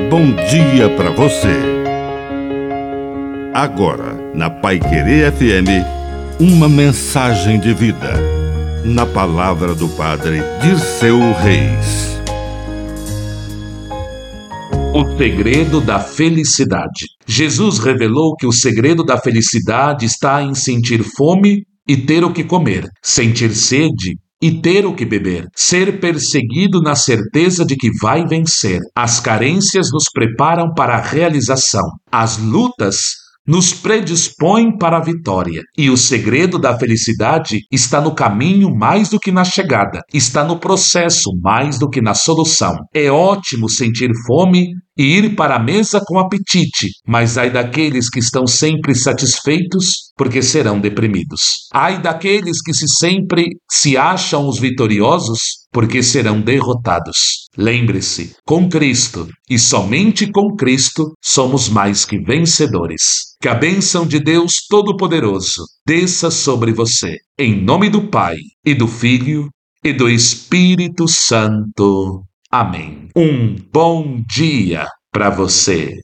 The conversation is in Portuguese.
bom dia para você. Agora, na Paiquerê FM, uma mensagem de vida. Na palavra do Padre Dirceu Reis. O segredo da felicidade. Jesus revelou que o segredo da felicidade está em sentir fome e ter o que comer, sentir sede e ter o que beber, ser perseguido na certeza de que vai vencer. As carências nos preparam para a realização. As lutas nos predispõem para a vitória. E o segredo da felicidade está no caminho mais do que na chegada. Está no processo mais do que na solução. É ótimo sentir fome e ir para a mesa com apetite, mas ai daqueles que estão sempre satisfeitos, porque serão deprimidos. Ai daqueles que sempre se acham os vitoriosos, porque serão derrotados. Lembre-se, com Cristo e somente com Cristo somos mais que vencedores. Que a bênção de Deus Todo-Poderoso desça sobre você, em nome do Pai, e do Filho, e do Espírito Santo. Amém. Um bom dia para você.